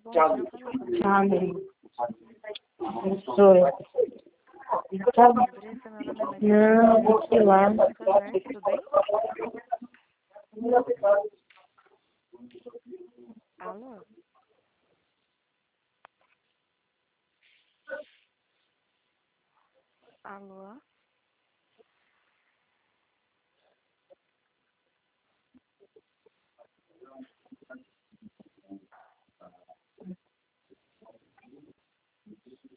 bom dia, Vanessa. Amém. Abençoe. Tá bom. Andressa, meu nome é Maria. Não, sei lá. Tudo bem? Alô? Alô?